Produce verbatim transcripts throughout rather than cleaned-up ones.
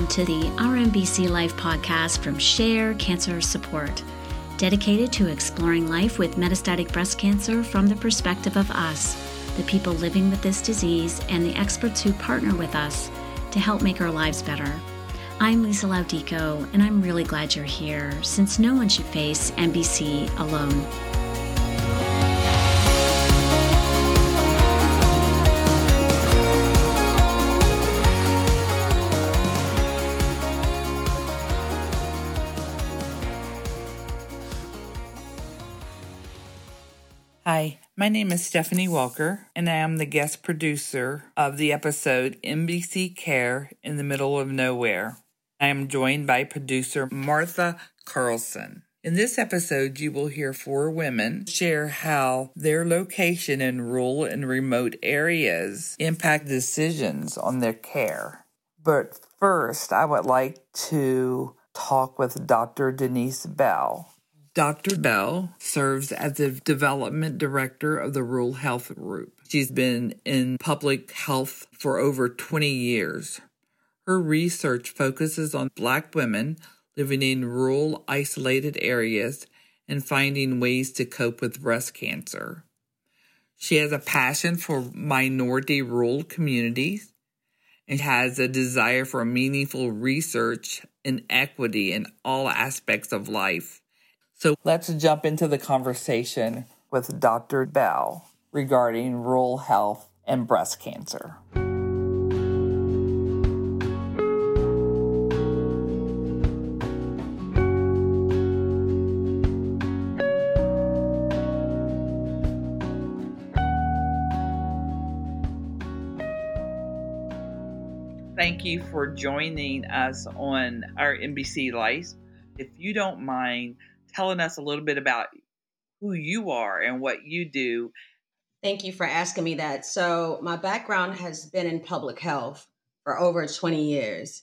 welcome to the R M B C Life podcast from Share Cancer Support, dedicated to exploring life with metastatic breast cancer from the perspective of us, the people living with this disease, and the experts who partner with us to help make our lives better. I'm Lisa Laudico, and I'm really glad you're here, since no one should face M B C alone. Hi, my name is Stephanie Walker, and I am the guest producer of the episode M B C Care in the Middle of Nowhere. I am joined by producer Martha Carlson. In this episode, you will hear four women share how their location in rural and remote areas impact decisions on their care. But first, I would like to talk with Doctor Denise Bell. Doctor Bell serves as the development director of the Rural Health Group. She's been in public health for over twenty years. Her research focuses on Black women living in rural, isolated areas and finding ways to cope with breast cancer. She has a passion for minority rural communities and has a desire for meaningful research and equity in all aspects of life. So let's jump into the conversation with Doctor Bell regarding rural health and breast cancer. Thank you for joining us on our M B C Life. If you don't mind telling us a little bit about who you are and what you do. Thank you for asking me that. So my background has been in public health for over twenty years,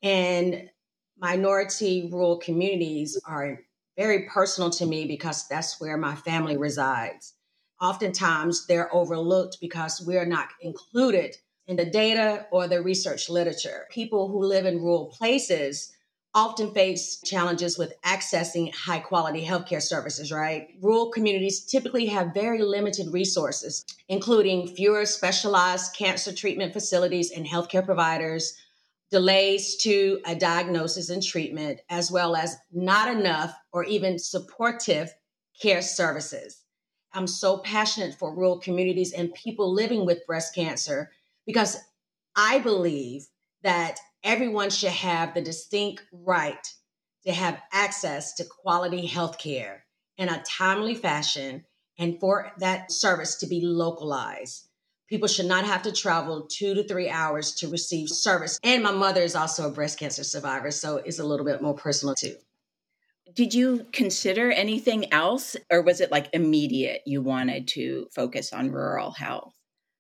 and minority rural communities are very personal to me because that's where my family resides. Oftentimes they're overlooked because we're not included in the data or the research literature. People who live in rural places often face challenges with accessing high quality healthcare services, right? Rural communities typically have very limited resources, including fewer specialized cancer treatment facilities and healthcare providers, delays to a diagnosis and treatment, as well as not enough or even supportive care services. I'm so passionate for rural communities and people living with breast cancer because I believe that everyone should have the distinct right to have access to quality health care in a timely fashion and for that service to be localized. People should not have to travel two to three hours to receive service. And my mother is also a breast cancer survivor, so it's a little bit more personal too. Did you consider anything else, or was it like immediate you wanted to focus on rural health?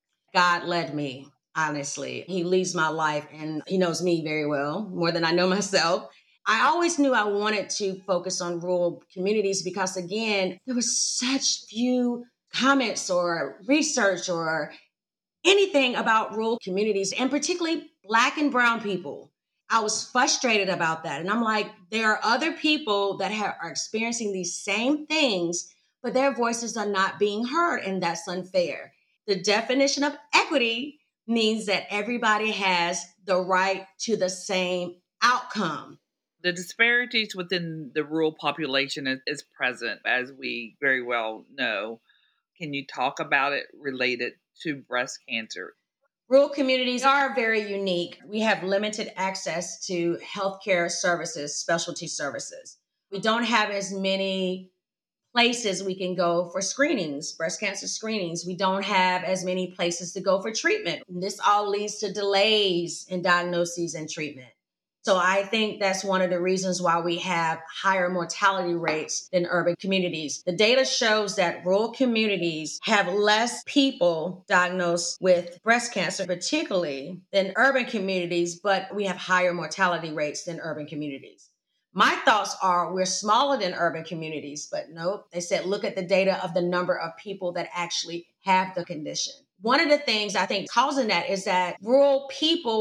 God led me. Honestly, he leads my life and he knows me very well, more than I know myself. I always knew I wanted to focus on rural communities because, again, there was such few comments or research or anything about rural communities, and particularly Black and brown people. I was frustrated about that. And I'm like, there are other people that have, are experiencing these same things, but their voices are not being heard, and that's unfair. The definition of equity means that everybody has the right to the same outcome. The disparities within the rural population is, is present, as we very well know. Can you talk about it related to breast cancer? Rural communities are very unique. We have limited access to healthcare services, specialty services. We don't have as many places we can go for screenings, breast cancer screenings. We don't have as many places to go for treatment. This all leads to delays in diagnoses and treatment. So I think that's one of the reasons why we have higher mortality rates than urban communities. The data shows that rural communities have less people diagnosed with breast cancer, particularly than urban communities, but we have higher mortality rates than urban communities. My thoughts are we're smaller than urban communities, but nope. They said, look at the data of the number of people that actually have the condition. One of the things I think causing that is that rural people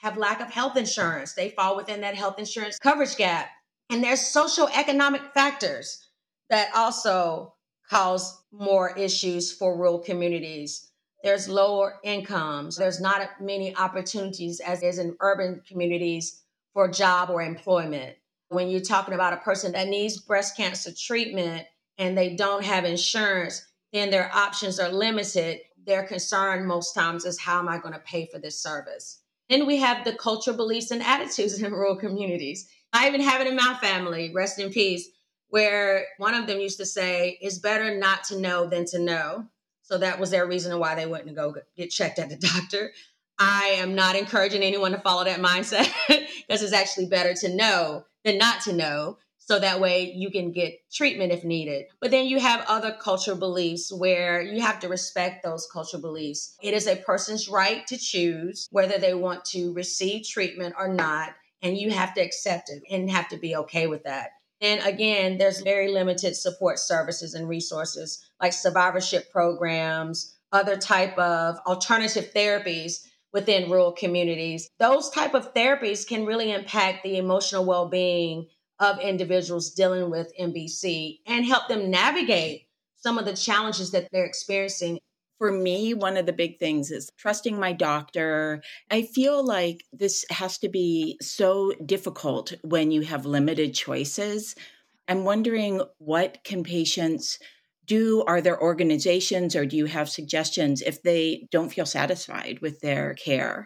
have lack of health insurance. They fall within that health insurance coverage gap. And there's socioeconomic factors that also cause more issues for rural communities. There's lower incomes. There's not many opportunities as is in urban communities for job or employment. When you're talking about a person that needs breast cancer treatment and they don't have insurance, then their options are limited. Their concern most times is, how am I going to pay for this service? Then we have the cultural beliefs and attitudes in rural communities. I even have it in my family, rest in peace, where one of them used to say, it's better not to know than to know. So that was their reason why they went and go get checked at the doctor. I am not encouraging anyone to follow that mindset because it's actually better to know than not to know. So that way you can get treatment if needed. But then you have other cultural beliefs where you have to respect those cultural beliefs. It is a person's right to choose whether they want to receive treatment or not. And you have to accept it and have to be okay with that. And again, there's very limited support services and resources like survivorship programs, other type of alternative therapies within rural communities. Those type of therapies can really impact the emotional well-being of individuals dealing with M B C and help them navigate some of the challenges that they're experiencing. For me, one of the big things is trusting my doctor. I feel like this has to be so difficult when you have limited choices. I'm wondering, what can patients do? Are there organizations, or do you have suggestions if they don't feel satisfied with their care?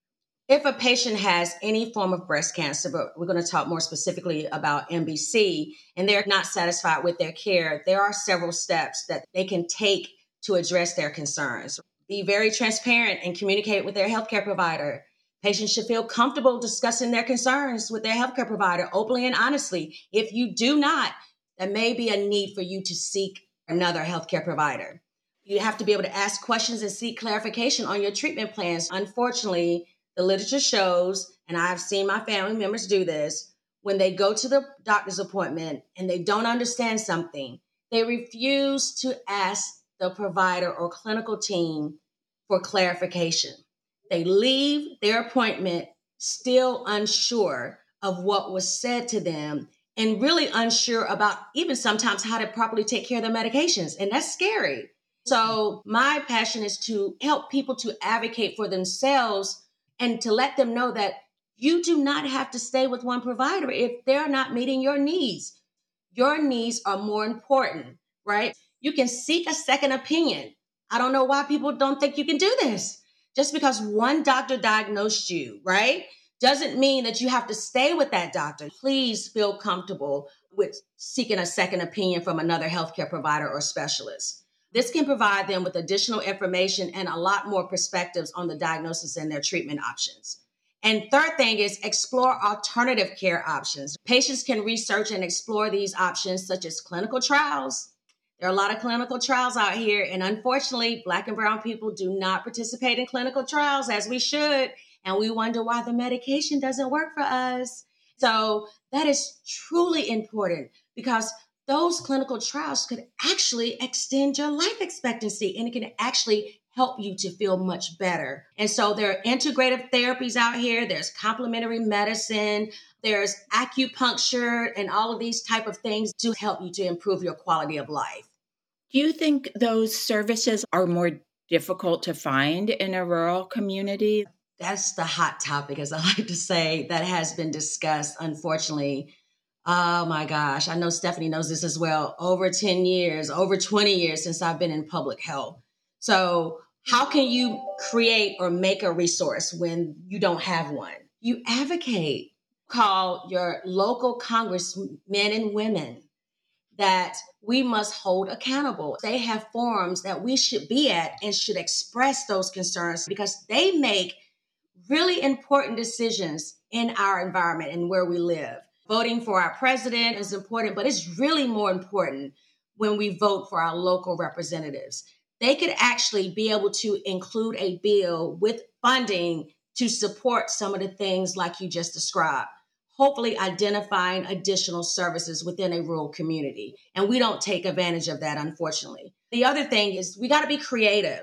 If a patient has any form of breast cancer, but we're going to talk more specifically about M B C, and they're not satisfied with their care, there are several steps that they can take to address their concerns. Be very transparent and communicate with their healthcare provider. Patients should feel comfortable discussing their concerns with their healthcare provider openly and honestly. If you do not, there may be a need for you to seek another healthcare provider. You have to be able to ask questions and seek clarification on your treatment plans. Unfortunately, the literature shows, and I've seen my family members do this, when they go to the doctor's appointment and they don't understand something, they refuse to ask the provider or clinical team for clarification. They leave their appointment still unsure of what was said to them and really unsure about even sometimes how to properly take care of their medications. And that's scary. So my passion is to help people to advocate for themselves and to let them know that you do not have to stay with one provider if they're not meeting your needs. Your needs are more important, right? You can seek a second opinion. I don't know why people don't think you can do this. Just because one doctor diagnosed you, right, doesn't mean that you have to stay with that doctor. Please feel comfortable with seeking a second opinion from another healthcare provider or specialist. This can provide them with additional information and a lot more perspectives on the diagnosis and their treatment options. And third thing is explore alternative care options. Patients can research and explore these options, such as clinical trials. There are a lot of clinical trials out here, and unfortunately, Black and brown people do not participate in clinical trials as we should, and we wonder why the medication doesn't work for us. So that is truly important because those clinical trials could actually extend your life expectancy, and it can actually help you to feel much better. And so there are integrative therapies out here. There's complementary medicine. There's acupuncture and all of these type of things to help you to improve your quality of life. Do you think those services are more difficult to find in a rural community? That's the hot topic, as I like to say, that has been discussed, unfortunately. Oh my gosh, I know Stephanie knows this as well. Over ten years, over twenty years since I've been in public health. So how can you create or make a resource when you don't have one? You advocate. Call your local congressmen and women that we must hold accountable. They have forums that we should be at and should express those concerns because they make really important decisions in our environment and where we live. Voting for our president is important, but it's really more important when we vote for our local representatives. They could actually be able to include a bill with funding to support some of the things like you just described. Hopefully identifying additional services within a rural community. And we don't take advantage of that, unfortunately. The other thing is we got to be creative.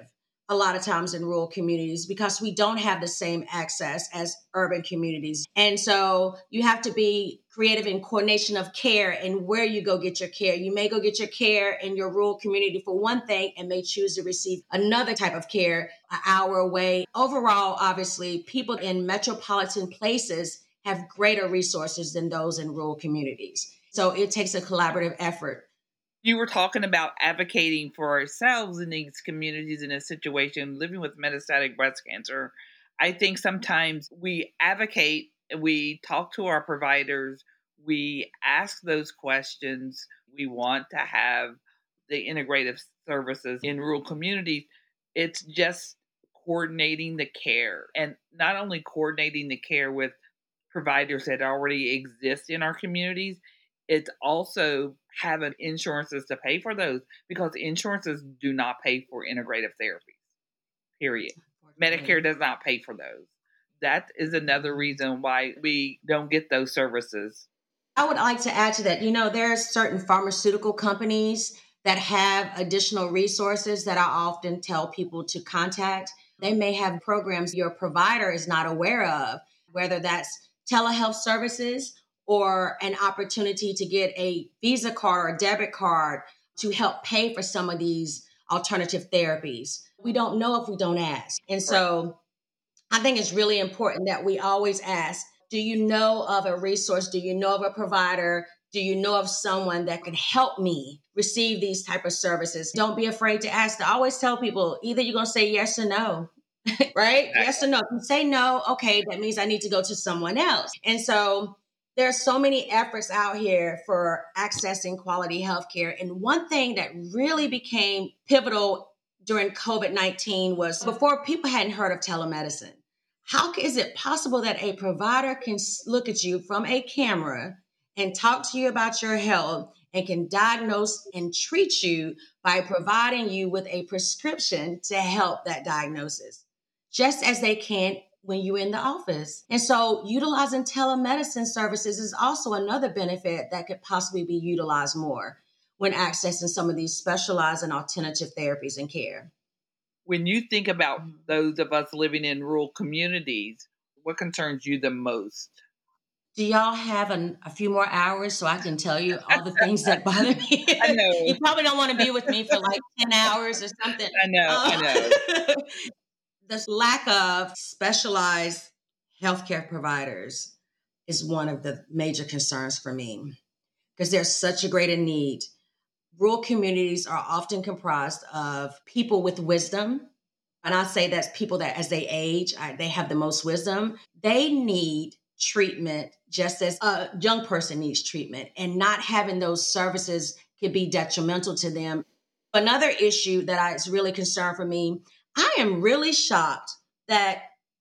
a lot of times in rural communities because we don't have the same access as urban communities. And so you have to be creative in coordination of care and where you go get your care. You may go get your care in your rural community for one thing and may choose to receive another type of care an hour away. Overall, obviously, people in metropolitan places have greater resources than those in rural communities. So it takes a collaborative effort. You were talking about advocating for ourselves in these communities in a situation living with metastatic breast cancer. I think sometimes we advocate, we talk to our providers, we ask those questions. We want to have the integrative services in rural communities. It's just coordinating the care, and not only coordinating the care with providers that already exist in our communities, it's also having insurances to pay for those, because insurances do not pay for integrative therapies, period. Medicare does not pay for those. That is another reason why we don't get those services. I would like to add to that. You know, there are certain pharmaceutical companies that have additional resources that I often tell people to contact. They may have programs your provider is not aware of, whether that's telehealth services or an opportunity to get a Visa card or debit card to help pay for some of these alternative therapies. We don't know if we don't ask. And so I think it's really important that we always ask, do you know of a resource? Do you know of a provider? Do you know of someone that can help me receive these type of services? Don't be afraid to ask. I always tell people, either you're going to say yes or no, right? Yes or no. If you say no, okay, that means I need to go to someone else. And so there are so many efforts out here for accessing quality healthcare. And one thing that really became pivotal during COVID nineteen was before people hadn't heard of telemedicine. How is it possible that a provider can look at you from a camera and talk to you about your health and can diagnose and treat you by providing you with a prescription to help that diagnosis, just as they can when you're in the office? And so utilizing telemedicine services is also another benefit that could possibly be utilized more when accessing some of these specialized and alternative therapies and care. When you think about those of us living in rural communities, what concerns you the most? Do y'all have an, a few more hours so I can tell you all the things that bother me? I know. You probably don't want to be with me for like ten hours or something. I know, uh, I know. The lack of specialized healthcare providers is one of the major concerns for me because there's such a greater need. Rural communities are often comprised of people with wisdom. And I say that's people that as they age, I, they have the most wisdom. They need treatment just as a young person needs treatment, and not having those services could be detrimental to them. Another issue that is really concerned for me, I am really shocked that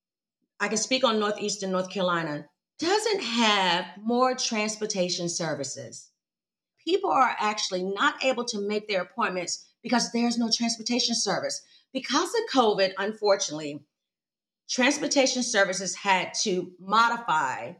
I can speak on Northeastern North Carolina doesn't have more transportation services. People are actually not able to make their appointments because there's no transportation service. Because of COVID, unfortunately, transportation services had to modify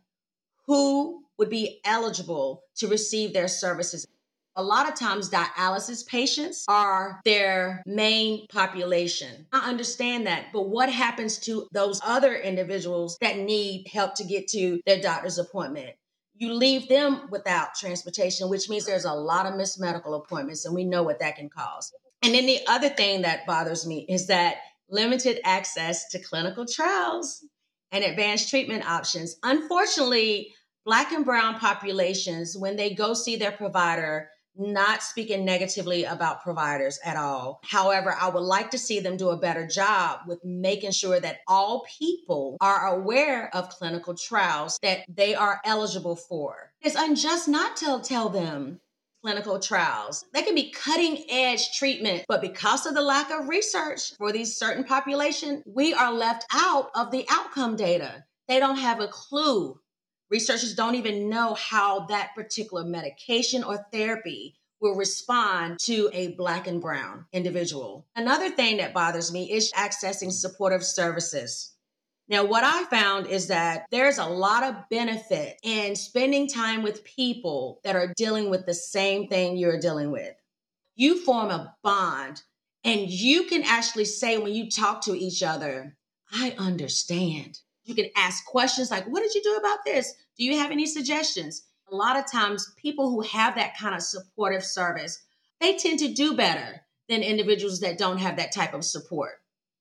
who would be eligible to receive their services. A lot of times dialysis patients are their main population. I understand that, but what happens to those other individuals that need help to get to their doctor's appointment? You leave them without transportation, which means there's a lot of missed medical appointments, and we know what that can cause. And then the other thing that bothers me is that limited access to clinical trials and advanced treatment options. Unfortunately, Black and brown populations, when they go see their provider, not speaking negatively about providers at all. However, I would like to see them do a better job with making sure that all people are aware of clinical trials that they are eligible for. It's unjust not to tell them clinical trials. They can be cutting edge treatment, but because of the lack of research for these certain population, we are left out of the outcome data. They don't have a clue. Researchers don't even know how that particular medication or therapy will respond to a Black and brown individual. Another thing that bothers me is accessing supportive services. Now, what I found is that there's a lot of benefit in spending time with people that are dealing with the same thing you're dealing with. You form a bond And you can actually say when you talk to each other, I understand. You can ask questions like, what did you do about this? Do you have any suggestions? A lot of times people who have that kind of supportive service, they tend to do better than individuals that don't have that type of support.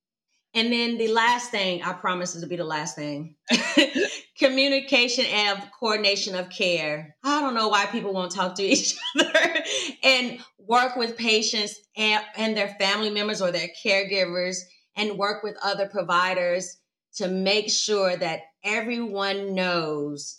And then the last thing, I promise this will be the last thing, communication and coordination of care. I don't know why people won't talk to each other and work with patients and, and their family members or their caregivers and work with other providers to make sure that everyone knows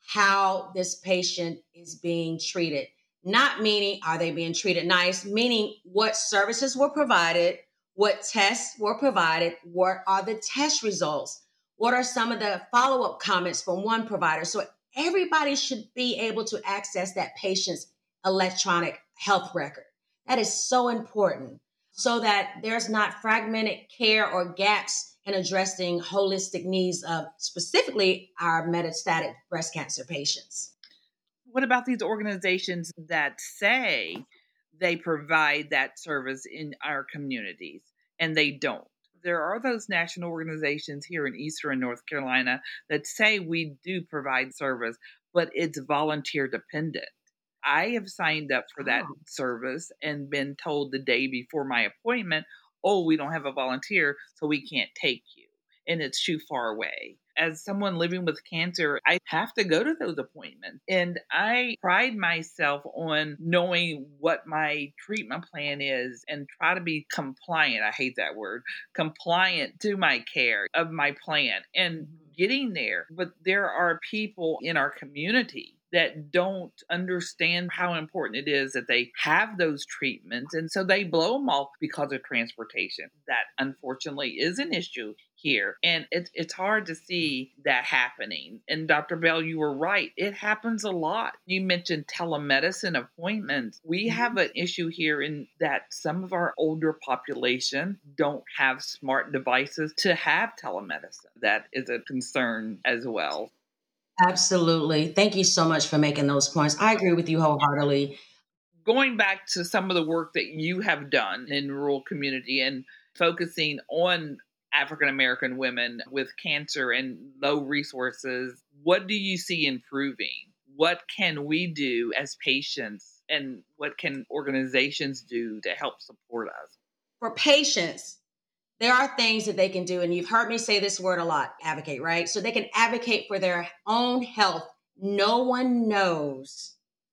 how this patient is being treated. Not meaning, are they being treated nice? Meaning what services were provided, what tests were provided, what are the test results, what are some of the follow-up comments from one provider. So everybody should be able to access that patient's electronic health record. That is so important so that there's not fragmented care or gaps in addressing holistic needs of specifically our metastatic breast cancer patients. What about these organizations that say they provide that service in our communities and they don't? There are those national organizations here in Eastern North Carolina that say we do provide service, but it's volunteer dependent. I have signed up for that oh. service and been told the day before my appointment, oh, we don't have a volunteer, so we can't take you. And it's too far away. As someone living with cancer, I have to go to those appointments. And I pride myself on knowing what my treatment plan is and try to be compliant. I hate that word, compliant to my care of my plan and getting there. But there are people in our community that don't understand how important it is that they have those treatments. And so they blow them off because of transportation. That unfortunately is an issue here. And it's it's hard to see that happening. And Doctor Bell, you were right. It happens a lot. You mentioned telemedicine appointments. We have an issue here in that some of our older population don't have smart devices to have telemedicine. That is a concern as well. Absolutely. Thank you so much for making those points. I agree with you wholeheartedly. Going back to some of the work that you have done in rural community and focusing on African American women with cancer and low resources, what do you see improving? What can we do as patients and what can organizations do to help support us? For patients, there are things that they can do, and you've heard me say this word a lot, advocate, right? So they can advocate for their own health. No one knows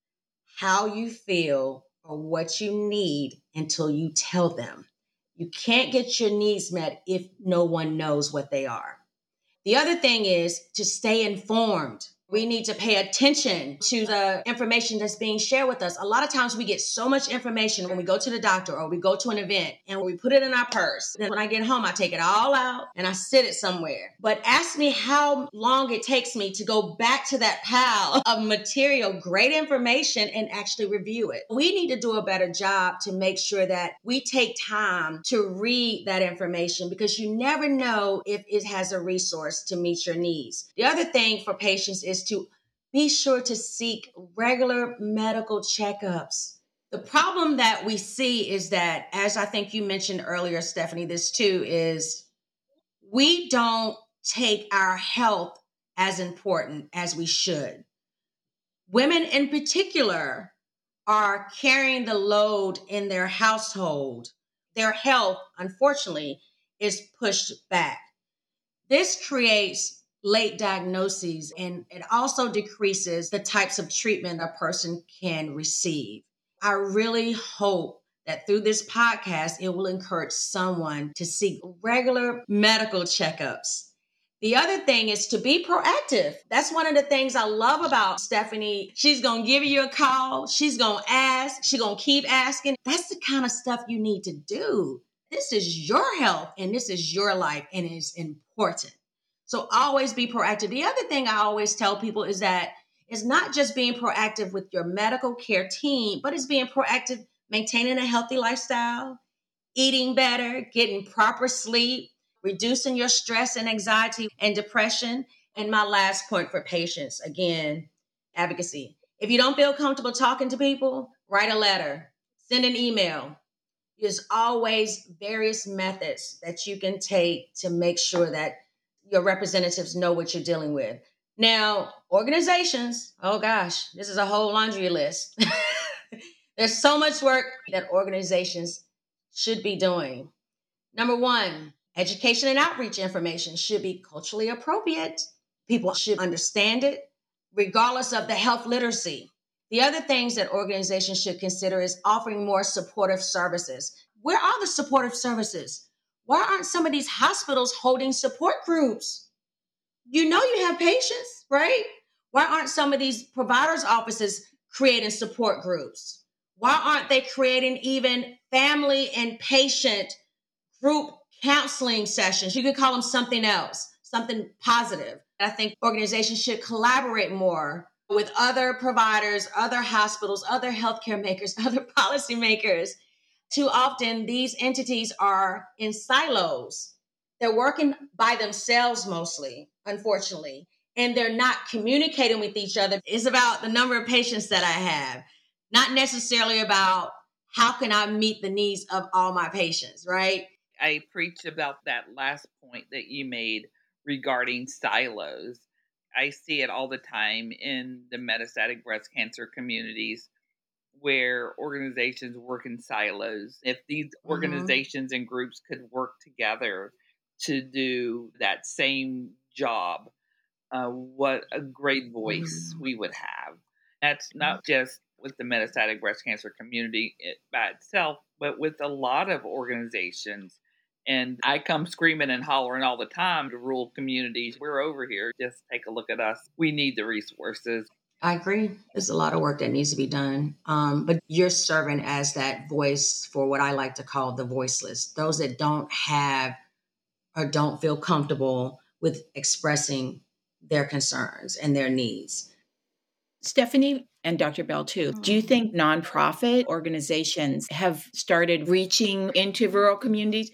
how you feel or what you need until you tell them. You can't get your needs met if no one knows what they are. The other thing is to stay informed. We need to pay attention to the information that's being shared with us. A lot of times we get so much information when we go to the doctor or we go to an event and we put it in our purse. Then when I get home, I take it all out and I sit it somewhere. But ask me how long it takes me to go back to that pile of material, great information, and actually review it. We need to do a better job to make sure that we take time to read that information because you never know if it has a resource to meet your needs. The other thing for patients is to be sure to seek regular medical checkups. The problem that we see is that, as I think you mentioned earlier, Stephanie, this too, is we don't take our health as important as we should. Women in particular are carrying the load in their household. Their health, unfortunately, is pushed back. This creates late diagnoses, and it also decreases the types of treatment a person can receive. I really hope that through this podcast, it will encourage someone to seek regular medical checkups. The other thing is to be proactive. That's one of the things I love about Stephanie. She's going to give you a call. She's going to ask. She's going to keep asking. That's the kind of stuff you need to do. This is your health and this is your life, and it's important. So always be proactive. The other thing I always tell people is that it's not just being proactive with your medical care team, but it's being proactive, maintaining a healthy lifestyle, eating better, getting proper sleep, reducing your stress and anxiety and depression. And my last point for patients, again, advocacy. If you don't feel comfortable talking to people, write a letter, send an email, There's always various methods that you can take to make sure that your representatives know what you're dealing with. Now, organizations, oh gosh, this is a whole laundry list. There's so much work that organizations should be doing. Number one, education and outreach information should be culturally appropriate. People should understand it, regardless of the health literacy. The other things that organizations should consider is offering more supportive services. Where are the supportive services? Why aren't some of these hospitals holding support groups? You know you have patients, right? Why aren't some of these providers' offices creating support groups? Why aren't they creating even family and patient group counseling sessions? You could call them something else, something positive. I think organizations should collaborate more with other providers, other hospitals, other healthcare makers, other policymakers. Too often, these entities are in silos. They're working by themselves mostly, unfortunately, and they're not communicating with each other. It's about the number of patients that I have, not necessarily about how can I meet the needs of all my patients, right? I preach about that last point that you made regarding silos. I see it all the time in the metastatic breast cancer communities where organizations work in silos. If these mm-hmm. organizations and groups could work together to do that same job, uh, what a great voice mm-hmm. we would have. That's not just with the metastatic breast cancer community by itself, but with a lot of organizations. And I come screaming and hollering all the time to rural communities. We're over here. Just take a look at us. We need the resources. I agree. There's a lot of work that needs to be done. Um, but you're serving as that voice for what I like to call the voiceless, those that don't have or don't feel comfortable with expressing their concerns and their needs. Stephanie and Doctor Bell too, do you think nonprofit organizations have started reaching into rural communities?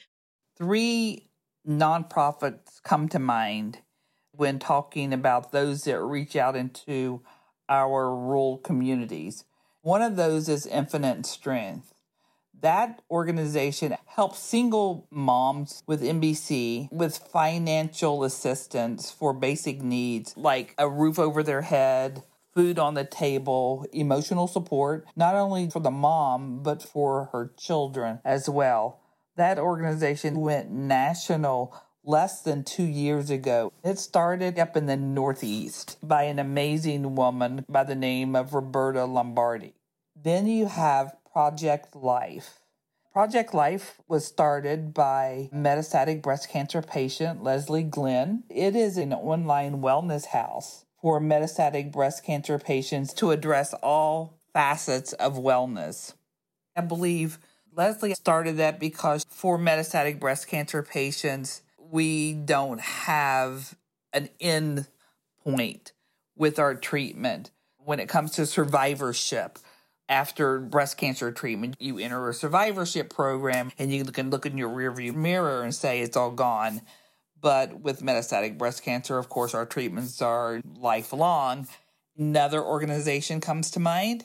Three nonprofits come to mind when talking about those that reach out into our rural communities. One of those is Infinite Strength. That organization helps single moms with M B C with financial assistance for basic needs like a roof over their head, food on the table, emotional support, not only for the mom, but for her children as well. That organization went national less than two years ago. It started up in the Northeast by an amazing woman by the name of Roberta Lombardi. Then you have Project Life. Project Life was started by metastatic breast cancer patient Leslie Glenn. It is an online wellness house for metastatic breast cancer patients to address all facets of wellness. I believe Leslie started that because for metastatic breast cancer patients, we don't have an end point with our treatment. When it comes to survivorship, after breast cancer treatment, you enter a survivorship program and you can look in your rearview mirror and say it's all gone. But with metastatic breast cancer, of course, our treatments are lifelong. Another organization comes to mind,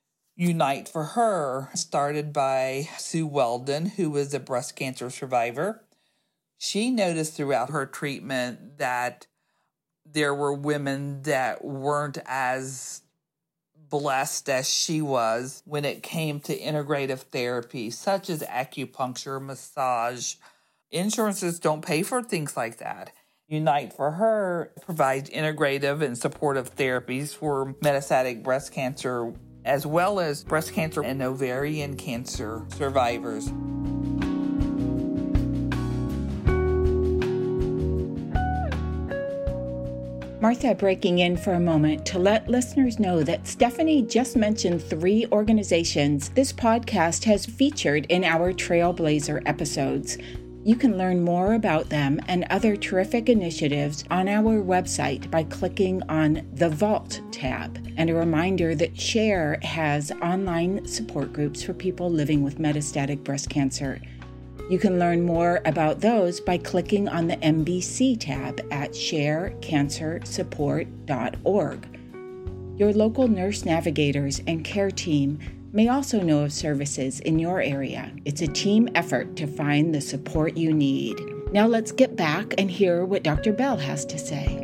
Unite for Her, started by Sue Weldon, who was a breast cancer survivor. She noticed throughout her treatment that there were women that weren't as blessed as she was when it came to integrative therapy, such as acupuncture, massage. Insurances don't pay for things like that. Unite for Her provides integrative and supportive therapies for metastatic breast cancer, as well as breast cancer and ovarian cancer survivors. Martha breaking in for a moment to let listeners know that Stephanie just mentioned three organizations this podcast has featured in our Trailblazer episodes. You can learn more about them and other terrific initiatives on our website by clicking on the Vault tab. And a reminder that SHARE has online support groups for people living with metastatic breast cancer. You can learn more about those by clicking on the M B C tab at share cancer support dot org. Your local nurse navigators and care team may also know of services in your area. It's a team effort to find the support you need. Now let's get back and hear what Doctor Bell has to say.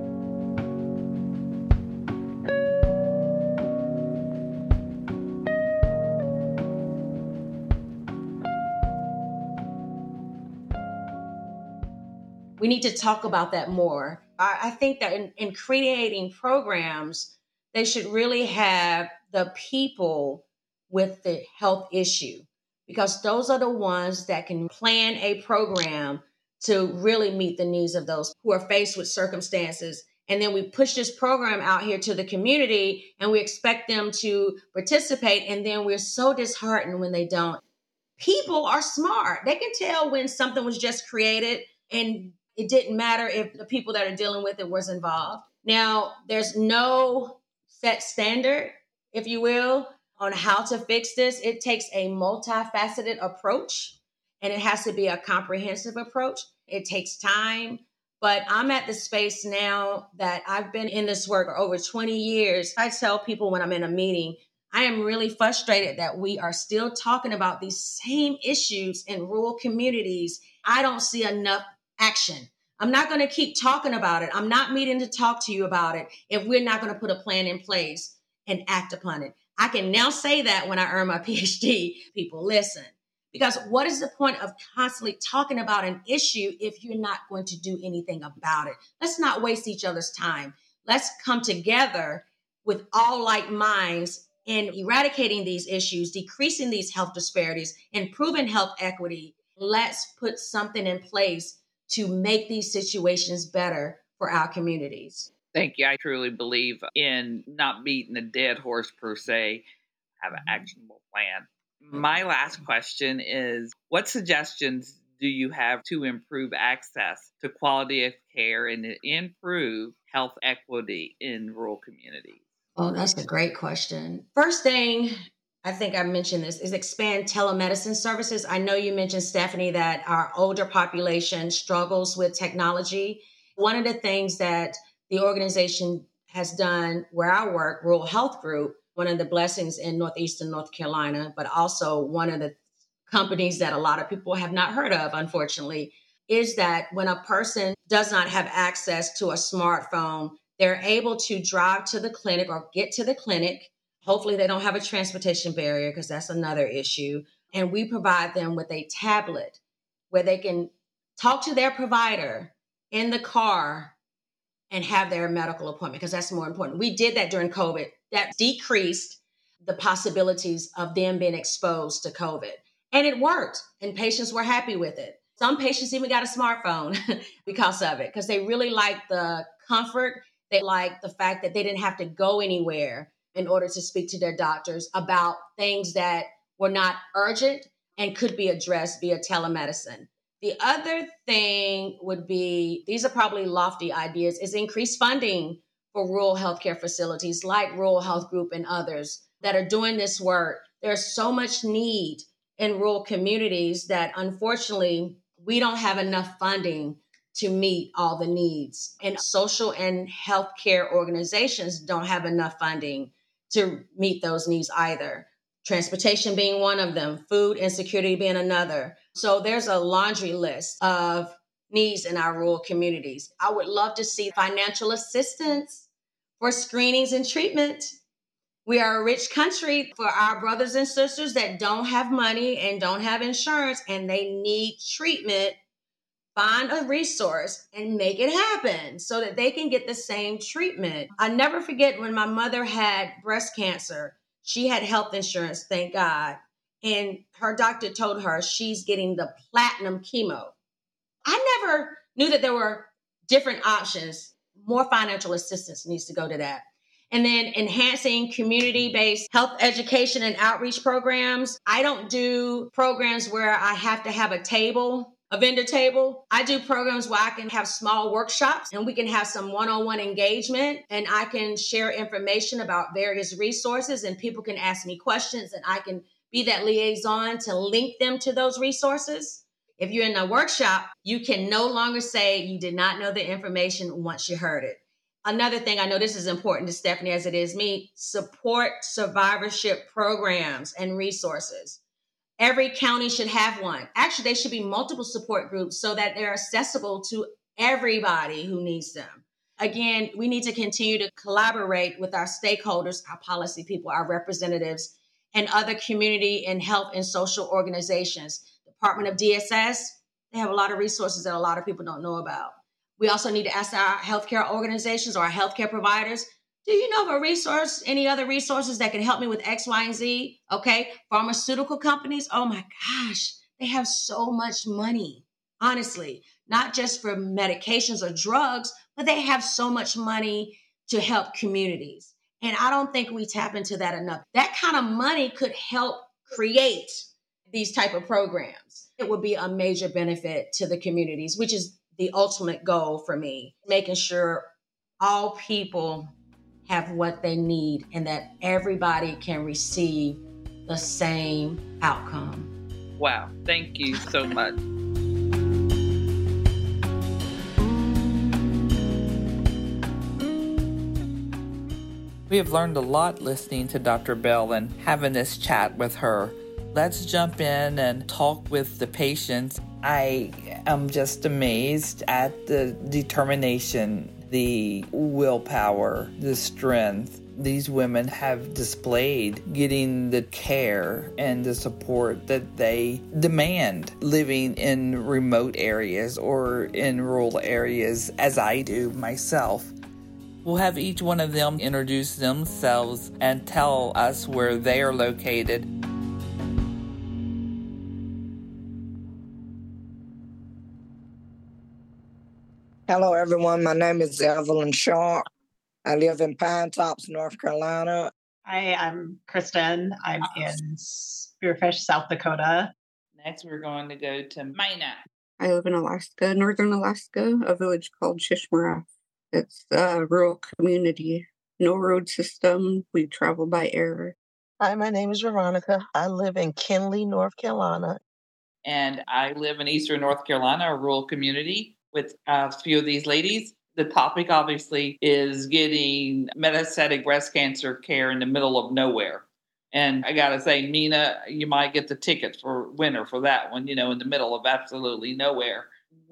We need to talk about that more. I, I think that in, in creating programs, they should really have the people with the health issue, because those are the ones that can plan a program to really meet the needs of those who are faced with circumstances. And then we push this program out here to the community and we expect them to participate. And then we're so disheartened when they don't. People are smart. They can tell when something was just created and it didn't matter if the people that are dealing with it was involved. Now, there's no set standard, if you will, on how to fix this. It takes a multifaceted approach, and it has to be a comprehensive approach. It takes time, but I'm at the space now that I've been in this work for over twenty years. I tell people when I'm in a meeting, I am really frustrated that we are still talking about these same issues in rural communities. I don't see enough action. I'm not going to keep talking about it. I'm not meeting to talk to you about it if we're not going to put a plan in place and act upon it. I can now say that when I earn my P H D, people listen. Because what is the point of constantly talking about an issue if you're not going to do anything about it? Let's not waste each other's time. Let's come together with all like minds in eradicating these issues, decreasing these health disparities, improving health equity. Let's put something in place to make these situations better for our communities. Thank you. I truly believe in not beating a dead horse per se, have an actionable plan. My last question is, what suggestions do you have to improve access to quality of care and improve health equity in rural communities? Oh, that's a great question. First thing, I think I mentioned this, is expand telemedicine services. I know you mentioned, Stephanie, that our older population struggles with technology. One of the things that the organization has done where I work, Rural Health Group, one of the blessings in Northeastern North Carolina, but also one of the companies that a lot of people have not heard of, unfortunately, is that when a person does not have access to a smartphone, they're able to drive to the clinic or get to the clinic. Hopefully they don't have a transportation barrier, because that's another issue. And we provide them with a tablet where they can talk to their provider in the car and have their medical appointment, because that's more important. We did that during COVID. That decreased the possibilities of them being exposed to COVID. And it worked, and patients were happy with it. Some patients even got a smartphone because of it, because they really liked the comfort. They liked the fact that they didn't have to go anywhere in order to speak to their doctors about things that were not urgent and could be addressed via telemedicine. The other thing would be, these are probably lofty ideas, is increased funding for rural healthcare facilities like Rural Health Group and others that are doing this work. There's so much need in rural communities that unfortunately we don't have enough funding to meet all the needs. And social and healthcare organizations don't have enough funding to meet those needs either. Transportation being one of them, food insecurity being another. So there's a laundry list of needs in our rural communities. I would love to see financial assistance for screenings and treatment. We are a rich country. For our brothers and sisters that don't have money and don't have insurance and they need treatment, find a resource and make it happen so that they can get the same treatment. I never forget when my mother had breast cancer. She had health insurance, thank God. And her doctor told her she's getting the platinum chemo. I never knew that there were different options. More financial assistance needs to go to that. And then enhancing community-based health education and outreach programs. I don't do programs where I have to have a table, a vendor table. I do programs where I can have small workshops and we can have some one-on-one engagement and I can share information about various resources and people can ask me questions and I can be that liaison to link them to those resources. If you're in a workshop, you can no longer say you did not know the information once you heard it. Another thing, I know this is important to Stephanie as it is me, support survivorship programs and resources. Every county should have one. Actually, they should be multiple support groups so that they're accessible to everybody who needs them. Again, we need to continue to collaborate with our stakeholders, our policy people, our representatives, and other community and health and social organizations. Department of D S S, they have a lot of resources that a lot of people don't know about. We also need to ask our healthcare organizations or our healthcare providers, do you know of a resource, any other resources that can help me with X, Y, and Z? Okay. Pharmaceutical companies, oh my gosh, they have so much money, honestly, not just for medications or drugs, but they have so much money to help communities. And I don't think we tap into that enough. That kind of money could help create these type of programs. It would be a major benefit to the communities, which is the ultimate goal for me, making sure all people have what they need and that everybody can receive the same outcome. Wow. Thank you so much. We have learned a lot listening to Doctor Bell and having this chat with her. Let's jump in and talk with the patients. I am just amazed at the determination, the willpower, the strength these women have displayed getting the care and the support that they demand living in remote areas or in rural areas, as I do myself. We'll have each one of them introduce themselves and tell us where they are located. Hello, everyone. My name is Evelyn Sharp. I live in Pine Tops, North Carolina. Hi, I'm Kristen. I'm in Spearfish, South Dakota. Next, we're going to go to Mina. I live in Alaska, northern Alaska, a village called Shishmaref. It's a rural community, no road system. We travel by air. Hi, my name is Veronica. I live in Kinley, North Carolina. And I live in Eastern North Carolina, a rural community with a few of these ladies. The topic, obviously, is getting metastatic breast cancer care in the middle of nowhere. And I got to say, Mina, you might get the ticket for winner for that one, you know, in the middle of absolutely nowhere.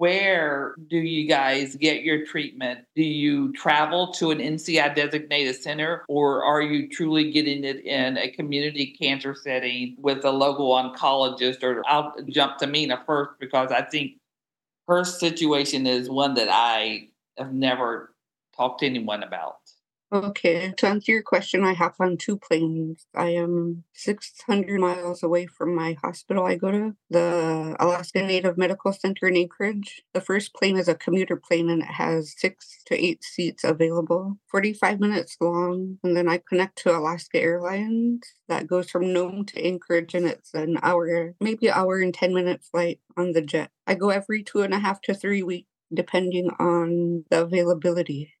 Where do you guys get your treatment? Do you travel to an N C I designated center, or are you truly getting it in a community cancer setting with a local oncologist? Or I'll jump to Mina first because I think her situation is one that I have never talked to anyone about. Okay, to answer your question, I hop on two planes. I am six hundred miles away from my hospital I go to, the Alaska Native Medical Center in Anchorage. The first plane is a commuter plane and it has six to eight seats available, forty-five minutes long. And then I connect to Alaska Airlines that goes from Nome to Anchorage, and it's an hour, maybe an hour and ten minute flight on the jet. I go every two and a half to three weeks, depending on the availability.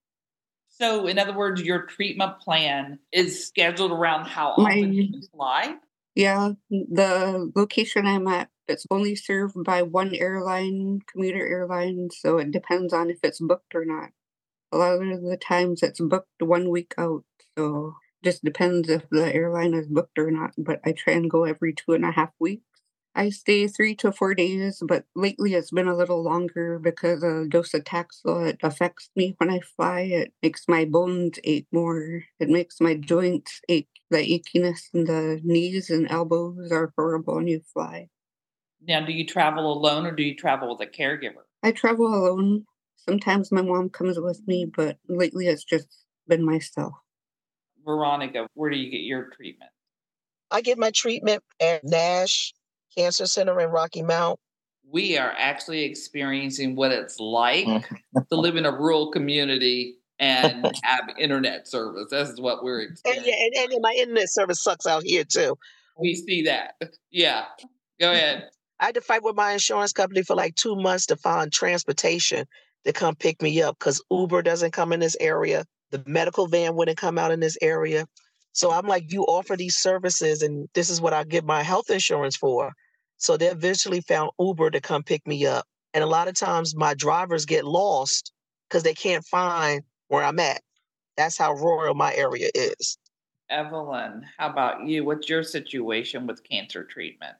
So, in other words, your treatment plan is scheduled around how often My, you can fly? Yeah, the location I'm at, it's only served by one airline, commuter airline, so it depends on if it's booked or not. A lot of the times it's booked one week out, so just depends if the airline is booked or not, but I try and go every two and a half weeks. I stay three to four days, but lately it's been a little longer because of docetaxel. It affects me when I fly. It makes my bones ache more. It makes my joints ache. The achiness in the knees and elbows are horrible when you fly. Now, do you travel alone or do you travel with a caregiver? I travel alone. Sometimes my mom comes with me, but lately it's just been myself. Veronica, where do you get your treatment? I get my treatment at Nash Cancer Center in Rocky Mount. We are actually experiencing what it's like to live in a rural community and have internet service. That's what we're experiencing. And, yeah, and, and my internet service sucks out here too. We see that. Yeah. Go ahead. I had to fight with my insurance company for like two months to find transportation to come pick me up because Uber doesn't come in this area. The medical van wouldn't come out in this area. So I'm like, you offer these services and this is what I get my health insurance for. So they eventually found Uber to come pick me up. And a lot of times my drivers get lost because they can't find where I'm at. That's how rural my area is. Evelyn, how about you? What's your situation with cancer treatment?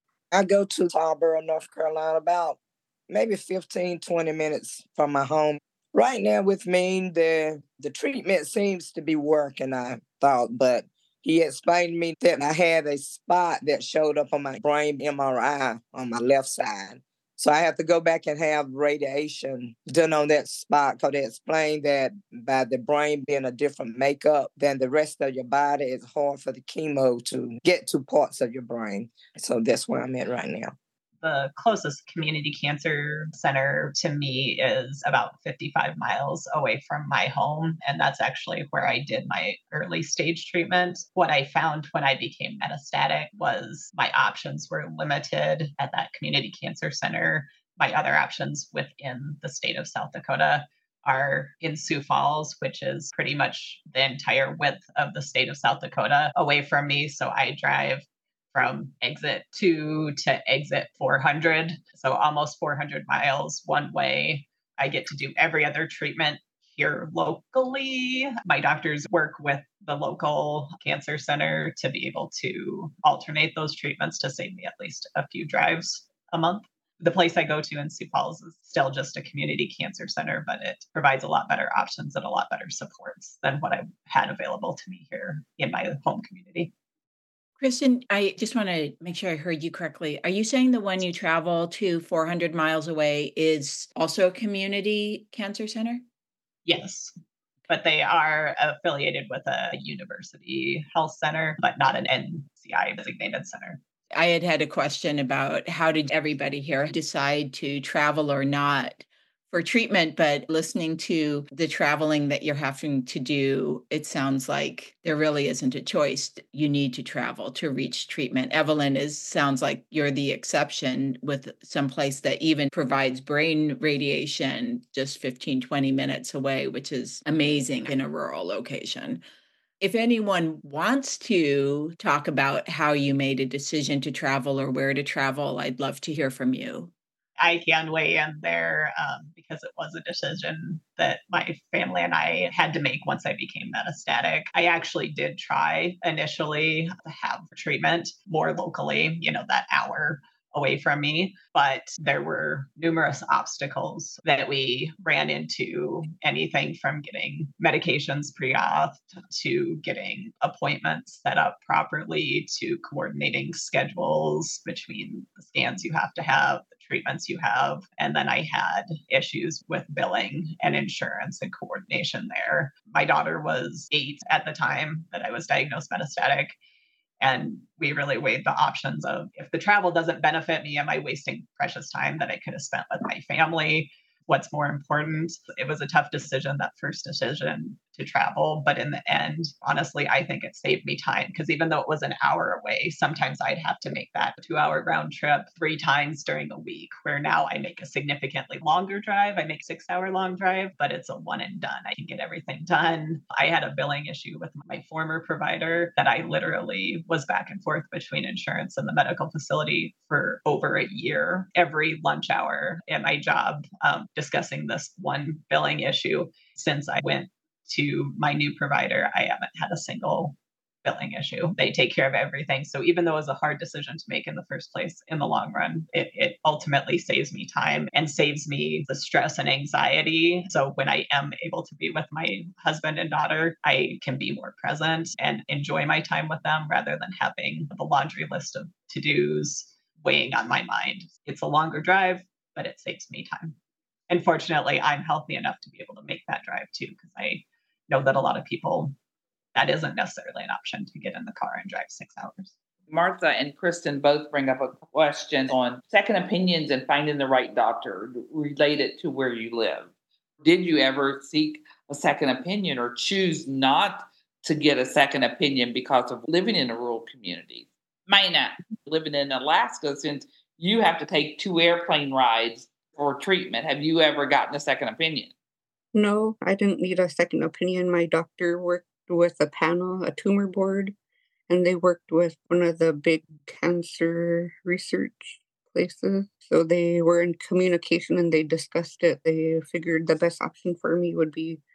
I go to Tarboro, North Carolina, about maybe fifteen, twenty minutes from my home. Right now with me, the, the treatment seems to be working, I thought, but he explained to me that I had a spot that showed up on my brain M R I on my left side. So I have to go back and have radiation done on that spot because they explained that by the brain being a different makeup than the rest of your body, it's hard for the chemo to get to parts of your brain. So that's where I'm at right now. The closest community cancer center to me is about fifty-five miles away from my home. And that's actually where I did my early stage treatment. What I found when I became metastatic was my options were limited at that community cancer center. My other options within the state of South Dakota are in Sioux Falls, which is pretty much the entire width of the state of South Dakota away from me. So I drive from exit two to exit four hundred. So almost four hundred miles one way. I get to do every other treatment here locally. My doctors work with the local cancer center to be able to alternate those treatments to save me at least a few drives a month. The place I go to in Sioux Falls is still just a community cancer center, but it provides a lot better options and a lot better supports than what I had available to me here in my home community. Kristen, I just want to make sure I heard you correctly. Are you saying the one you travel to four hundred miles away is also a community cancer center? Yes, but they are affiliated with a university health center, but not an N C I designated center. I had had a question about how did everybody here decide to travel or not for treatment, but listening to the traveling that you're having to do, it sounds like there really isn't a choice. You need to travel to reach treatment. Evelyn, is sounds like you're the exception with some place that even provides brain radiation just fifteen, twenty minutes away, which is amazing in a rural location. If anyone wants to talk about how you made a decision to travel or where to travel, I'd love to hear from you. I can weigh in there um, because it was a decision that my family and I had to make once I became metastatic. I actually did try initially to have treatment more locally, you know, that hour away from me, but there were numerous obstacles that we ran into, anything from getting medications pre-auth to getting appointments set up properly to coordinating schedules between the scans you have to have, the treatments you have. And then I had issues with billing and insurance and coordination there. My daughter was eight at the time that I was diagnosed metastatic. And we really weighed the options of, if the travel doesn't benefit me, am I wasting precious time that I could have spent with my family? What's more important? It was a tough decision, that first decision to travel. But in the end, honestly, I think it saved me time, because even though it was an hour away, sometimes I'd have to make that two hour round trip three times during a week, where now I make a significantly longer drive. I make six hour long drive, but it's a one and done. I can get everything done. I had a billing issue with my former provider that I literally was back and forth between insurance and the medical facility for over a year, every lunch hour at my job, um, discussing this one billing issue. Since I went to my new provider, I haven't had a single billing issue. They take care of everything. So even though it was a hard decision to make in the first place, in the long run, it, it ultimately saves me time and saves me the stress and anxiety. So when I am able to be with my husband and daughter, I can be more present and enjoy my time with them rather than having the laundry list of to-dos weighing on my mind. It's a longer drive, but it saves me time. And fortunately, I'm healthy enough to be able to make that drive too, because I know that a lot of people, that isn't necessarily an option to get in the car and drive six hours. Martha and Kristen both bring up a question on second opinions and finding the right doctor related to where you live. Did you ever seek a second opinion or choose not to get a second opinion because of living in a rural community? May not living in Alaska, since you have to take two airplane rides for treatment. Have you ever gotten a second opinion? No, I didn't need a second opinion. My doctor worked with a panel, a tumor board, and they worked with one of the big cancer research places. So they were in communication and they discussed it. They figured the best option for me would be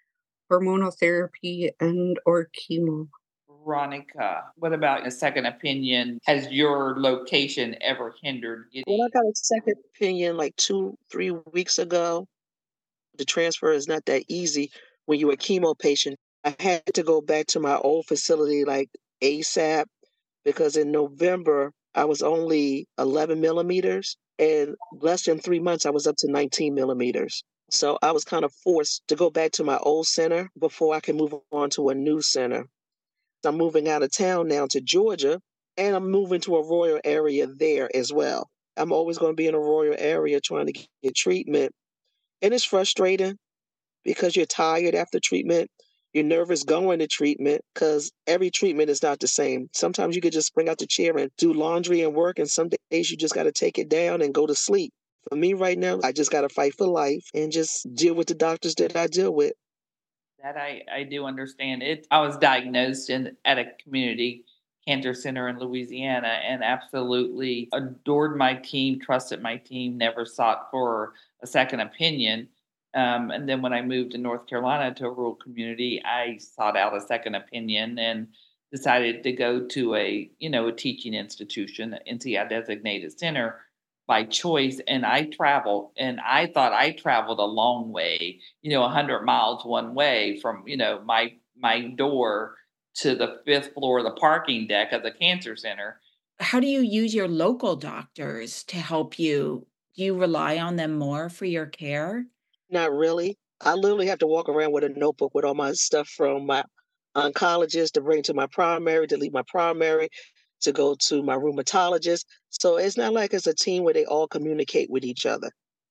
hormonal therapy and or chemo. Veronica, what about a second opinion? Has your location ever hindered getting? Well, I got a second opinion like two, three weeks ago. The transfer is not that easy when you're a chemo patient. I had to go back to my old facility like ASAP because in November I was only eleven millimeters, and less than three months I was up to nineteen millimeters. So I was kind of forced to go back to my old center before I can move on to a new center. I'm moving out of town now to Georgia, and I'm moving to a rural area there as well. I'm always going to be in a rural area trying to get treatment. And it's frustrating because you're tired after treatment. You're nervous going to treatment because every treatment is not the same. Sometimes you could just bring out the chair and do laundry and work, and some days you just got to take it down and go to sleep. For me right now, I just got to fight for life and just deal with the doctors that I deal with. That I, I do understand it. I was diagnosed in at a community cancer center in Louisiana and absolutely adored my team, trusted my team, never sought for a second opinion. Um, and then when I moved to North Carolina to a rural community, I sought out a second opinion and decided to go to a, you know, a teaching institution, an N C I designated center by choice. And I traveled, and I thought I traveled a long way, you know, a hundred miles one way from, you know, my, my door to the fifth floor of the parking deck of the cancer center. How do you use your local doctors to help you? Do you rely on them more for your care? Not really. I literally have to walk around with a notebook with all my stuff from my oncologist to bring to my primary, to leave my primary, to go to my rheumatologist. So it's not like it's a team where they all communicate with each other.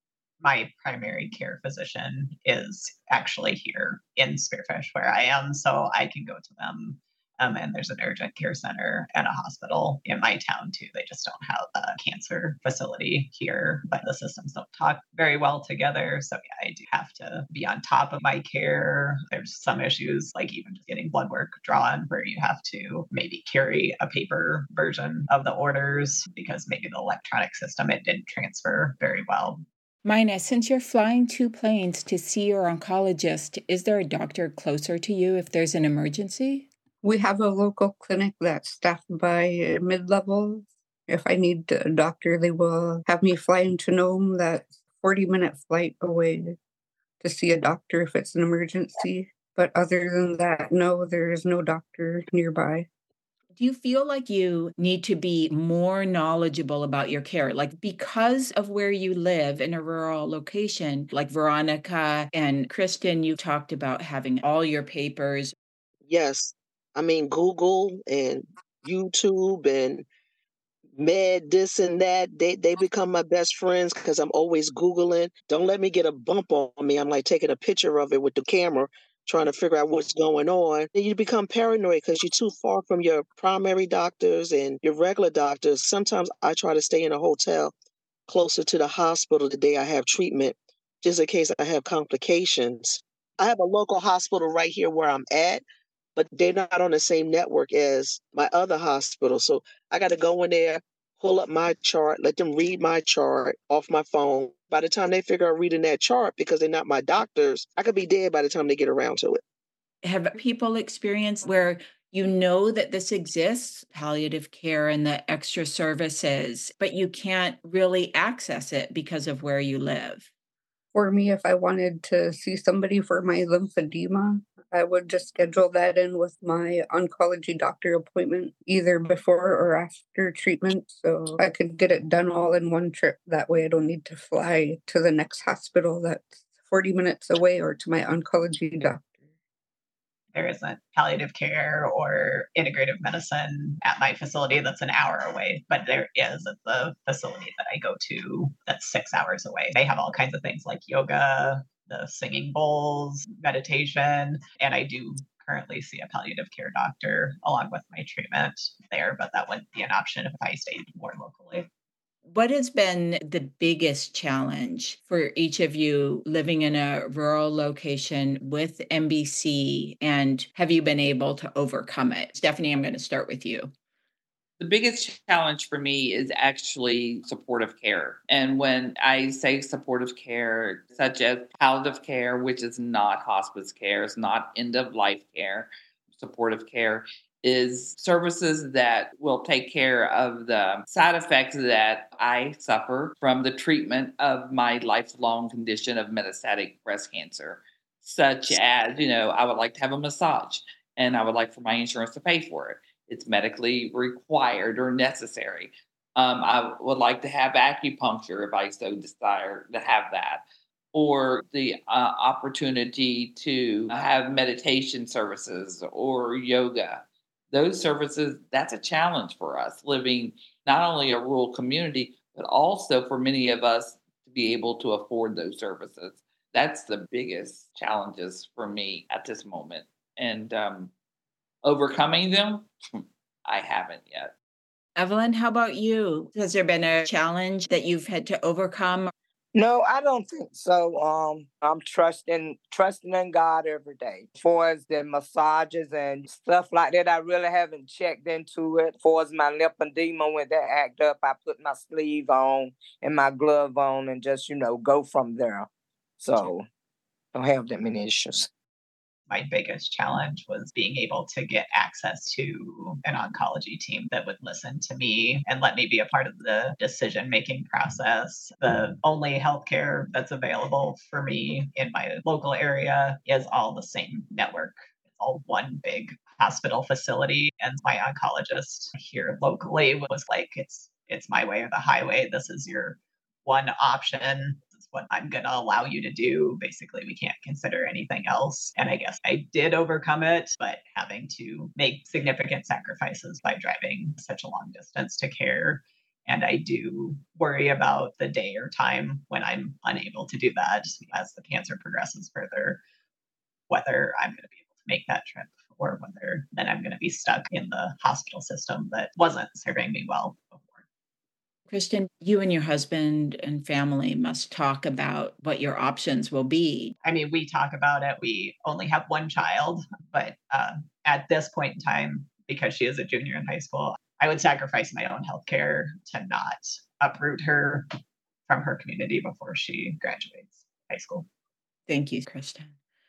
My primary care physician is actually here in Spearfish where I am, so I can go to them. Um, and there's an urgent care center and a hospital in my town too. They just don't have a cancer facility here, but the systems don't talk very well together. So yeah, I do have to be on top of my care. There's some issues like even just getting blood work drawn where you have to maybe carry a paper version of the orders because maybe the electronic system, it didn't transfer very well. Mina, since you're flying two planes to see your oncologist, is there a doctor closer to you if there's an emergency? We have a local clinic that's staffed by mid-level. If I need a doctor, they will have me fly into Nome. That's a forty-minute flight away to see a doctor if it's an emergency. But other than that, no, there is no doctor nearby. Do you feel like you need to be more knowledgeable about your care? Like because of where you live in a rural location, like Veronica and Kristen, you talked about having all your papers. Yes. I mean, Google and YouTube and Med, this and that, they, they become my best friends because I'm always Googling. Don't let me get a bump on me. I'm like taking a picture of it with the camera, trying to figure out what's going on. And you become paranoid because you're too far from your primary doctors and your regular doctors. Sometimes I try to stay in a hotel closer to the hospital the day I have treatment, just in case I have complications. I have a local hospital right here where I'm at, but they're not on the same network as my other hospital. So I got to go in there, pull up my chart, let them read my chart off my phone. By the time they figure out reading that chart, because they're not my doctors, I could be dead by the time they get around to it. Have people experienced where you know that this exists, palliative care and the extra services, but you can't really access it because of where you live? For me, if I wanted to see somebody for my lymphedema, I would just schedule that in with my oncology doctor appointment, either before or after treatment, so I could get it done all in one trip. That way I don't need to fly to the next hospital that's forty minutes away or to my oncology doctor. There isn't palliative care or integrative medicine at my facility that's an hour away, but there is at the facility that I go to that's six hours away. They have all kinds of things like yoga, the singing bowls, meditation, and I do currently see a palliative care doctor along with my treatment there, but that wouldn't be an option if I stayed more locally. What has been the biggest challenge for each of you living in a rural location with M B C, and have you been able to overcome it? Stephanie, I'm going to start with you. The biggest challenge for me is actually supportive care. And when I say supportive care, such as palliative care, which is not hospice care, it's not end of life care, supportive care is services that will take care of the side effects that I suffer from the treatment of my lifelong condition of metastatic breast cancer, such as, you know, I would like to have a massage and I would like for my insurance to pay for it. It's medically required or necessary. Um, I would like to have acupuncture if I so desire to have that, or the uh, opportunity to have meditation services or yoga. Those services, that's a challenge for us living not only a rural community, but also for many of us to be able to afford those services. That's the biggest challenges for me at this moment. And um, overcoming them, I haven't yet. Evelyn, how about you? Has there been a challenge that you've had to overcome? No, I don't think so. Um, I'm trusting trusting in God every day. As far as the massages and stuff like that, I really haven't checked into it. As far as my lymphedema, when that act up, I put my sleeve on and my glove on and just, you know, go from there. So don't have that many issues. My biggest challenge was being able to get access to an oncology team that would listen to me and let me be a part of the decision-making process. The only healthcare that's available for me in my local area is all the same network. It's all one big hospital facility. And my oncologist here locally was like, it's it's my way or the highway. This is your one option. What I'm going to allow you to do. Basically, we can't consider anything else. And I guess I did overcome it, but having to make significant sacrifices by driving such a long distance to care. And I do worry about the day or time when I'm unable to do that as the cancer progresses further, whether I'm going to be able to make that trip or whether then I'm going to be stuck in the hospital system that wasn't serving me well before. Kristen, you and your husband and family must talk about what your options will be. I mean, we talk about it. We only have one child, but uh, at this point in time, because she is a junior in high school, I would sacrifice my own health care to not uproot her from her community before she graduates high school. Thank you, Kristen.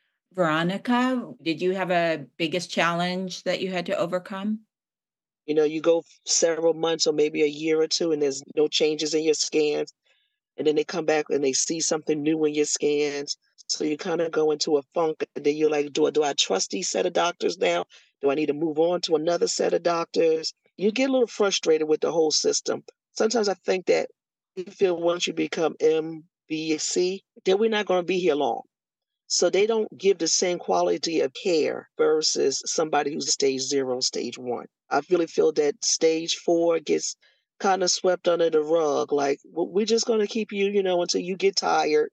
Veronica, did you have a biggest challenge that you had to overcome? You know, you go several months or maybe a year or two and there's no changes in your scans. And then they come back and they see something new in your scans. So you kind of go into a funk. And then you're like, do I, do I trust these set of doctors now? Do I need to move on to another set of doctors? You get a little frustrated with the whole system. Sometimes I think that you feel once you become M, B, C, that we're not going to be here long. So they don't give the same quality of care versus somebody who's stage zero, stage one. I really feel that stage four gets kind of swept under the rug. Like, well, we're just going to keep you, you know, until you get tired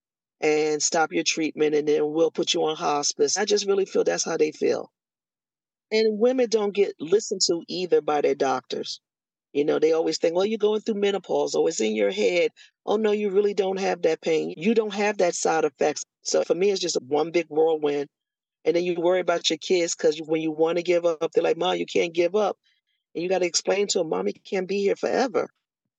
and stop your treatment, and then we'll put you on hospice. I just really feel that's how they feel. And women don't get listened to either by their doctors. You know, they always think, well, you're going through menopause, or it's in your head. Oh, no, you really don't have that pain. You don't have that side effects. So for me, it's just one big whirlwind. And then you worry about your kids because when you want to give up, they're like, Mom, you can't give up. And you got to explain to them, Mommy can't be here forever.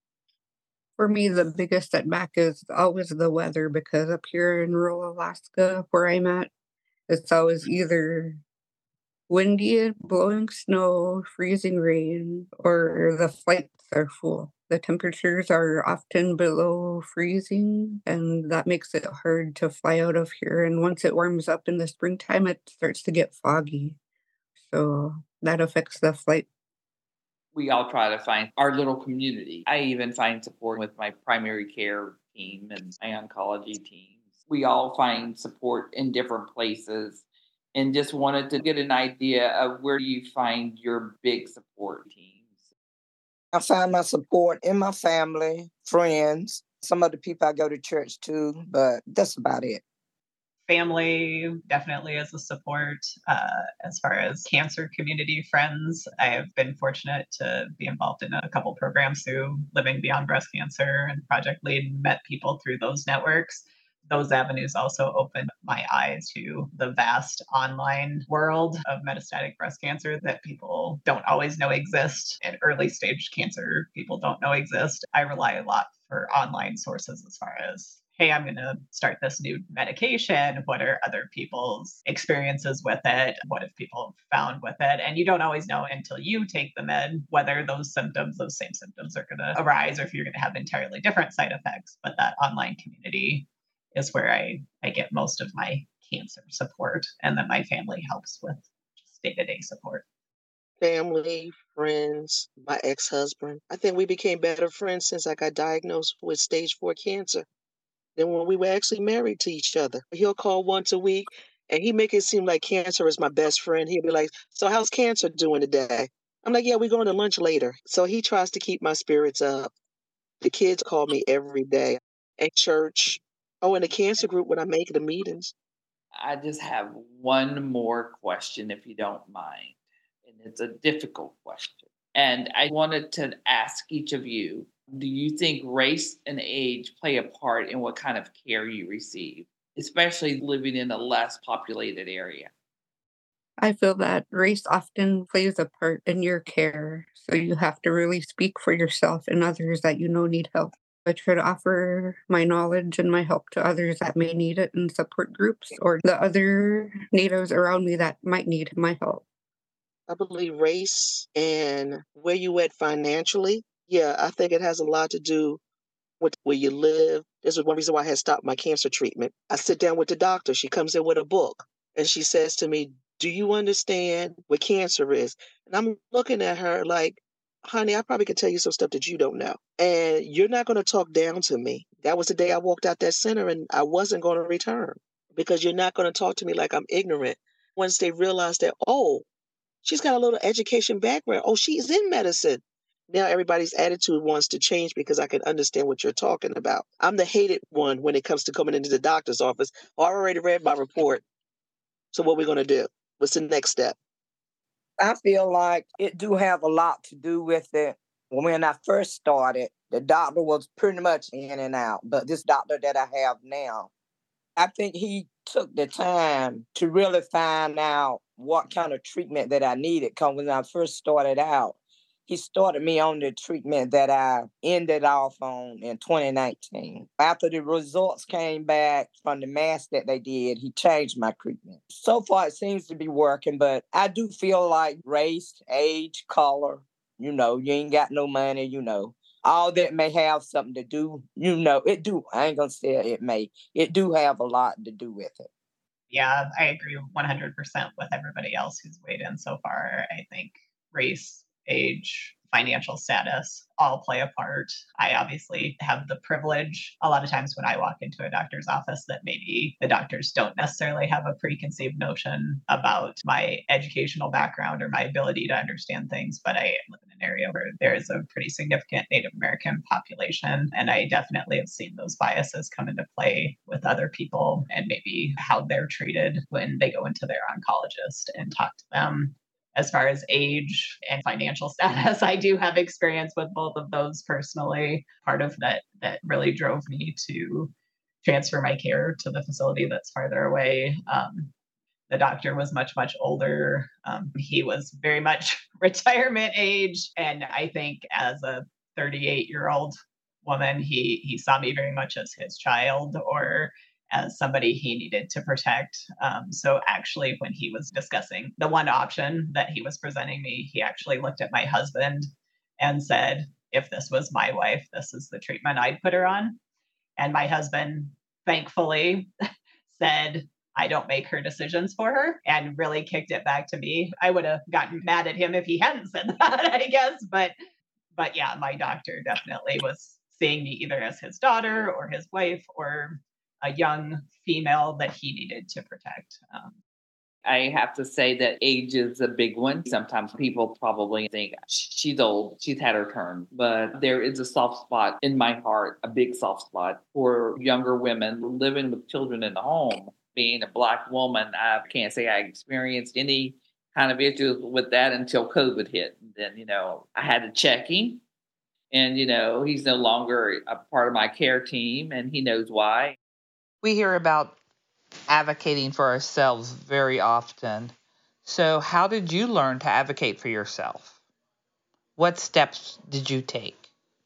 For me, the biggest setback is always the weather, because up here in rural Alaska, where I'm at, it's always either windy, blowing snow, freezing rain, or the flights are full. The temperatures are often below freezing, and that makes it hard to fly out of here. And once it warms up in the springtime, it starts to get foggy. So that affects the flight. We all try to find our little community. I even find support with my primary care team and my oncology teams. We all find support in different places, and just wanted to get an idea of where you find your big support teams. I find my support in my family, friends, some of the people I go to church to, but that's about it. Family definitely is a support. Uh, as far as cancer community friends, I have been fortunate to be involved in a couple programs through Living Beyond Breast Cancer and Project Lead, and met people through those networks. those avenues also opened my eyes to the vast online world of metastatic breast cancer that people don't always know exist, and early stage cancer people don't know exist. I rely a lot for online sources as far as, hey, I'm going to start this new medication. What are other people's experiences with it? What have people found with it? And you don't always know until you take the med whether those symptoms, those same symptoms are going to arise or if you're going to have entirely different side effects. But that online community is where I, I get most of my cancer support. And then my family helps with just day-to-day support. Family, friends, my ex-husband. I think we became better friends since I got diagnosed with stage four cancer than when we were actually married to each other. He'll call once a week and he make it seem like cancer is my best friend. He'll be like, so how's cancer doing today? I'm like, yeah, we're going to lunch later. So he tries to keep my spirits up. The kids call me every day at church. Oh, in the cancer group when I make the meetings. I just have one more question, if you don't mind. And it's a difficult question. And I wanted to ask each of you, do you think race and age play a part in what kind of care you receive, especially living in a less populated area? I feel that race often plays a part in your care, so you have to really speak for yourself and others that you know need help. I try to offer my knowledge and my help to others that may need it in support groups or the other natives around me that might need my help. I believe race and where you at financially. Yeah, I think it has a lot to do with where you live. This is one reason why I had stopped my cancer treatment. I sit down with the doctor. She comes in with a book and she says to me, do you understand what cancer is? And I'm looking at her like, honey, I probably could tell you some stuff that you don't know. And you're not going to talk down to me. That was the day I walked out that center and I wasn't going to return because you're not going to talk to me like I'm ignorant. Once they realized that, oh, she's got a little education background. Oh, she's in medicine. Now everybody's attitude wants to change because I can understand what you're talking about. I'm the hated one when it comes to coming into the doctor's office. Oh, I already read my report. So what are we going to do? What's the next step? I feel like it do have a lot to do with it. When I first started, the doctor was pretty much in and out. But this doctor that I have now, I think he took the time to really find out what kind of treatment that I needed. Because when I first started out, he started me on the treatment that I ended off on in twenty nineteen. After the results came back from the mask that they did, he changed my treatment. So far, it seems to be working, but I do feel like race, age, color, you know, you ain't got no money, you know. All that may have something to do, you know, it do. I ain't going to say it may. It do have a lot to do with it. Yeah, I agree one hundred percent with everybody else who's weighed in so far. I think race, age, financial status all play a part. I obviously have the privilege a lot of times when I walk into a doctor's office that maybe the doctors don't necessarily have a preconceived notion about my educational background or my ability to understand things, but I live in an area where there is a pretty significant Native American population, and I definitely have seen those biases come into play with other people and maybe how they're treated when they go into their oncologist and talk to them. As far as age and financial status, I do have experience with both of those personally. Part of that that really drove me to transfer my care to the facility that's farther away. Um, the doctor was much, much older. Um, he was very much retirement age. And I think as a thirty-eight-year-old woman, he he saw me very much as his child or as somebody he needed to protect. Um, so actually, when he was discussing the one option that he was presenting me, he actually looked at my husband and said, if this was my wife, this is the treatment I'd put her on. And my husband, thankfully, said, I don't make her decisions for her, and really kicked it back to me. I would have gotten mad at him if he hadn't said that, I guess. But, but yeah, my doctor definitely was seeing me either as his daughter or his wife or a young female that he needed to protect. Um, I have to say that age is a big one. Sometimes people probably think she's old, she's had her turn, but there is a soft spot in my heart, a big soft spot for younger women living with children in the home. Being a Black woman, I can't say I experienced any kind of issues with that until COVID hit. And then, you know, I had to check him, and, you know, he's no longer a part of my care team, and he knows why. We hear about advocating for ourselves very often. So how did you learn to advocate for yourself? What steps did you take?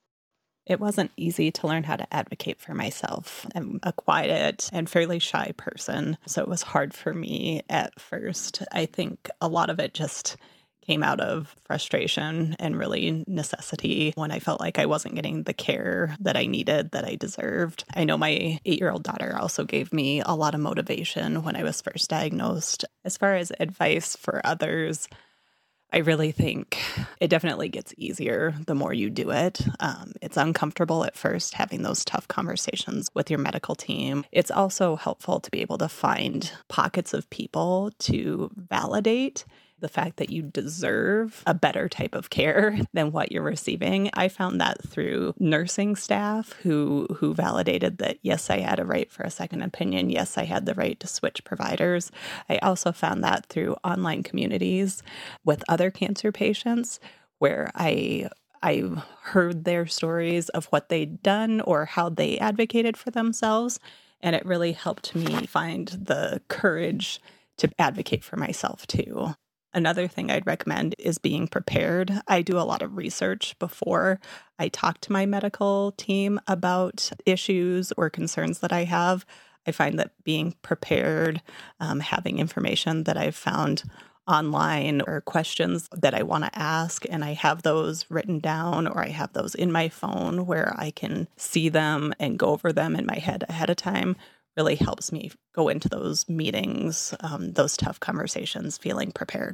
It wasn't easy to learn how to advocate for myself. I'm a quiet and fairly shy person, so it was hard for me at first. I think a lot of it just came out of frustration and really necessity when I felt like I wasn't getting the care that I needed, that I deserved. I know my eight-year-old daughter also gave me a lot of motivation when I was first diagnosed. As far as advice for others, I really think it definitely gets easier the more you do it. Um, it's uncomfortable at first having those tough conversations with your medical team. It's also helpful to be able to find pockets of people to validate the fact that you deserve a better type of care than what you're receiving. I found that through nursing staff who who validated that, yes, I had a right for a second opinion. Yes, I had the right to switch providers. I also found that through online communities with other cancer patients where I I heard their stories of what they'd done or how they advocated for themselves. And it really helped me find the courage to advocate for myself too. Another thing I'd recommend is being prepared. I do a lot of research before I talk to my medical team about issues or concerns that I have. I find that being prepared, um, having information that I've found online or questions that I want to ask, and I have those written down or I have those in my phone where I can see them and go over them in my head ahead of time, really helps me go into those meetings, um, those tough conversations, feeling prepared.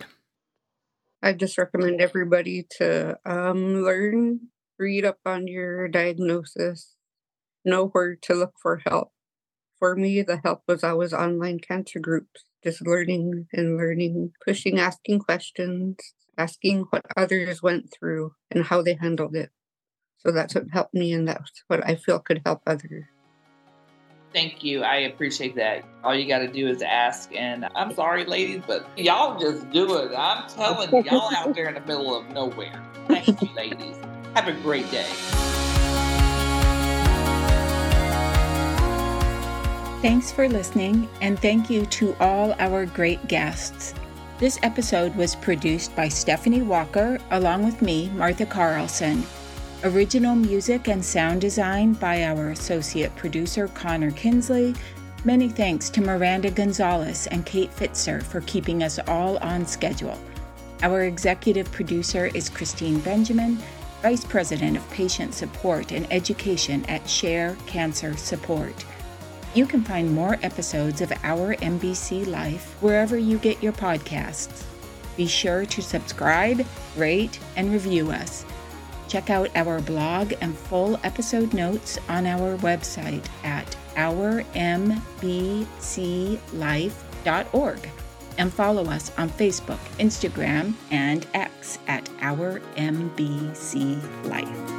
I just recommend everybody to um, learn, read up on your diagnosis, know where to look for help. For me, the help was always online cancer groups, just learning and learning, pushing, asking questions, asking what others went through and how they handled it. So that's what helped me, and that's what I feel could help others. Thank you. I appreciate that. All you got to do is ask. And I'm sorry, ladies, but y'all just do it. I'm telling you, y'all out there in the middle of nowhere. Thank you, ladies. Have a great day. Thanks for listening, and thank you to all our great guests. This episode was produced by Stephanie Walker, along with me, Martha Carlson. Original music and sound design by our associate producer, Connor Kinsley. Many thanks to Miranda Gonzalez and Kate Fitzer for keeping us all on schedule. Our executive producer is Christine Benjamin, Vice President of Patient Support and Education at Share Cancer Support. You can find more episodes of Our M B C Life wherever you get your podcasts. Be sure to subscribe, rate, and review us. Check out our blog and full episode notes on our website at our m b c life dot org and follow us on Facebook, Instagram, and X at Our M B C Life.